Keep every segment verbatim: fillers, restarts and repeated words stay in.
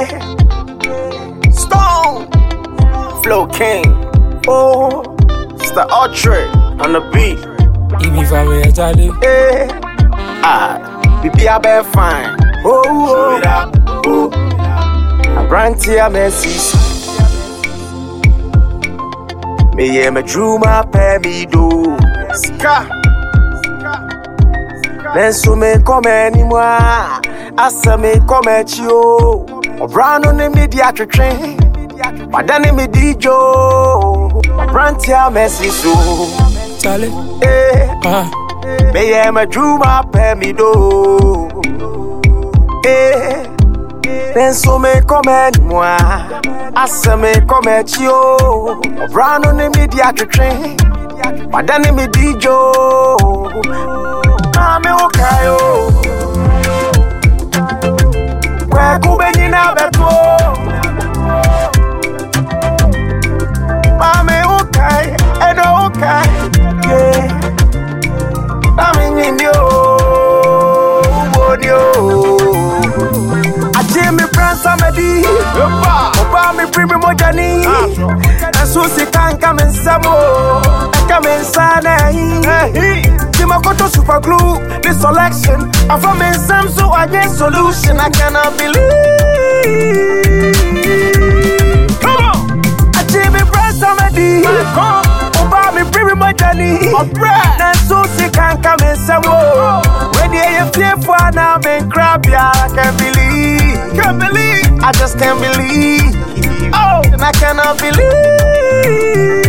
Yeah, Stone, Flow King. Oh, it's the Ultra on the beat. Even for me, Charlie. Yeah, ah, baby, I be fine. Oh, oh, oh, I brand here, Messi. Me yeah, me drew my pay me do. Ska. Then so me come anymore. Asa me come at you. O brand on the media train. But then me D J. Brand here, Messi so. Charlie. Eh. Ah. Me yeah, me drew my pay me do. Eh. Then so me come anymore. Asa me come at you. O brand on the media train. But then me D J. Na me okay yo. Kwa kubeni na beto. Ma me okay, edo okay. Yeah. Na me ndio. Bodio. Aje me pransa medi. Opa. Opa me primi mojani. Enso se kanka me nsamo. Eka me nsana hi. My go super glue, this selection. I'm from in some so I get solution. I cannot believe. Come on, I take me breast on my D. Come, Oba me bring me my journey. I'm bread, and so she can't come in some more. When you feel for now, been crap, yeah, I can't believe. Can't believe, I just can't believe. Oh, and I cannot believe.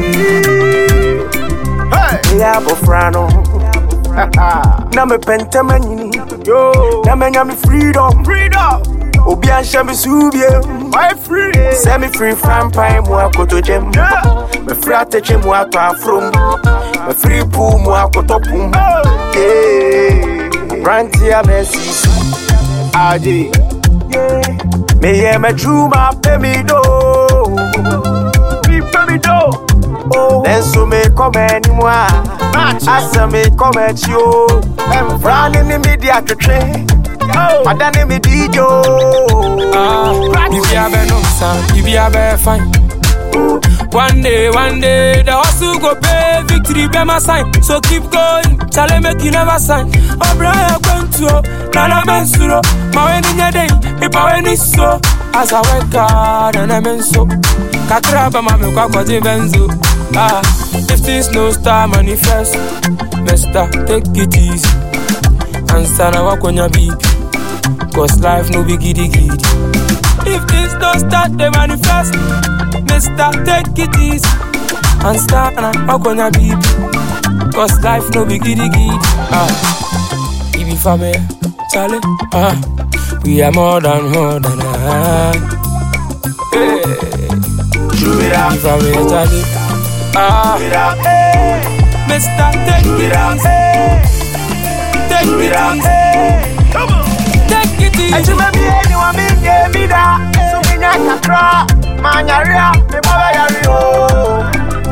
Yeah, Bofrano. Na me pentamani. Yo. Na me nyami freedom. Freedom. Obi ansha me subie. My free. Set me free from pine mo akoto jem. Me free ateche mo ato afrom. Me free pool mo akoto pum. Yeah. Rantia Messi. Aji. Yeah. Me yeah me drew my pay me do. Me pay me do. Oh, then so me come anymore. Asa me come at you. I'm running in the media to train. But then me D J. Ah, if you have no son, if you have fine. One day, one day, the hustle go pay victory by my sign. So keep going, Charlie make you never sign. Oh, Brian, going to Nana Mensuro. My wedding day, if I win so. As I work hard and I'm in so. Katraba, my milk, I benzo. Ah, if this no star manifest, Mister, take it easy. And stand and walk on your beat. Cause life no be giddy giddy. If this no start they manifest, Mister, take it easy. And stand and walk on your beat. Cause life no be giddy giddy. Ah, if you family, Charlie, ah, we are more than more than ah. Hey, if family, Charlie. Ah, hey, Mister, take it easy. Take it easy. Come on, take it easy. I just maybe anyone me get me that. So me not can cry. Man, you're real. Me mama, you're real.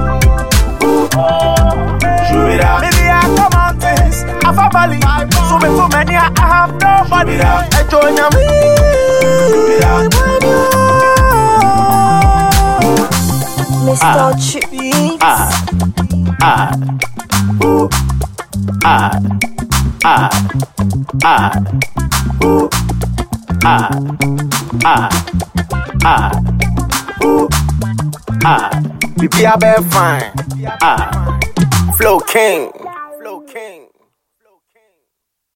Maybe I come on this. I fall valley. So me so many I have nobody. I join me. Mister Chippy. Ah, ah, ooh, ah, ah, ah, ooh, ah, ah, ah, ooh, ah. Baby, I be fine. Ah, Flow King.